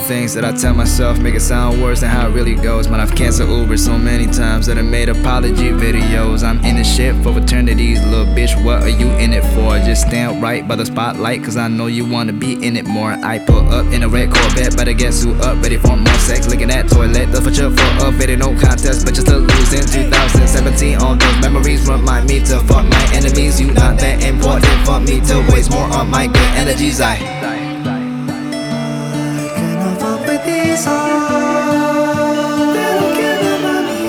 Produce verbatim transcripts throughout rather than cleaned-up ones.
things that I tell myself make it sound worse than how it really goes. Man, I've canceled Uber so many times that I made apology videos. I'm in this shit for fraternities, little bitch, what are you in it for? Just stand right by the spotlight, cause I know you wanna be in it more. I pull up in a red Corvette, better get suit up, ready for more sex. Licking that toilet, the future for a video, no contest, but just to lose in two thousand seventeen. All those memories remind me to fuck my enemies. You not that important for me to waste more on my good energies. I cannot fuck with these hoes. They don't care about me.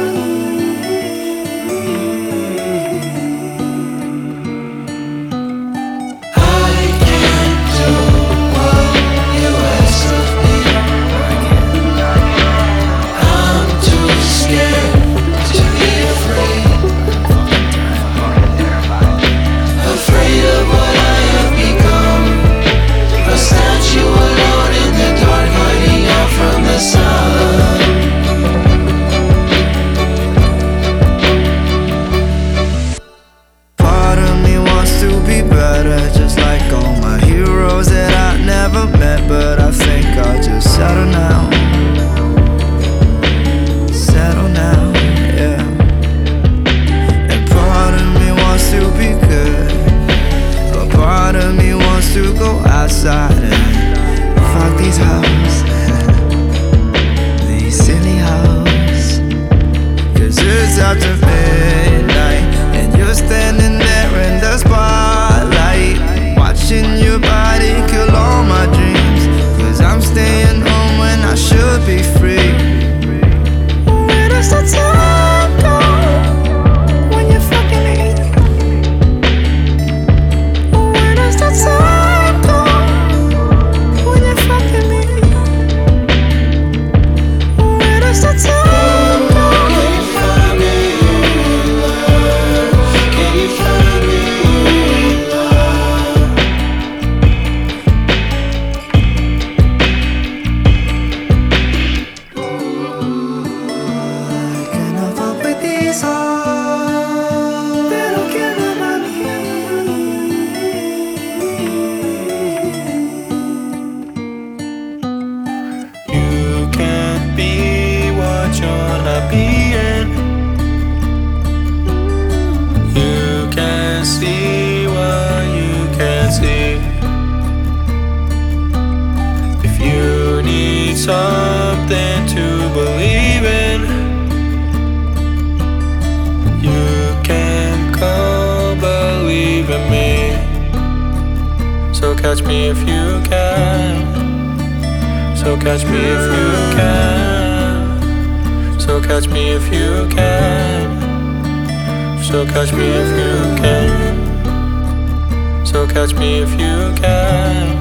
I can't do what you ask of me. I'm too scared to be afraid. Afraid of what I have become. A statue alone in the dark, hiding out from the sun. Part of me wants to be better, just like all my heroes that I never met. But I think I'll just settle now. Settle now, yeah. And part of me wants to be good, but part of me wants to go outside and fuck these hoes. These silly hoes. Cause it's after midnight and you're standing there in the spotlight, watching your body kill all my dreams. Cause I'm staying home when I should be free. Where does the time go when you're fucking me? Where does the time go when you're fucking me? Where does the time go? Can you find me love? Can you find me love? I cannot fuck with these hoes. They don't care about me. You can't be what you're not being. You can't see what you can't see. If you need something to believe in, you can come believe in me. So catch me if you can. So catch me if you can. So catch me if you can. So catch me if you can. So catch me if you can.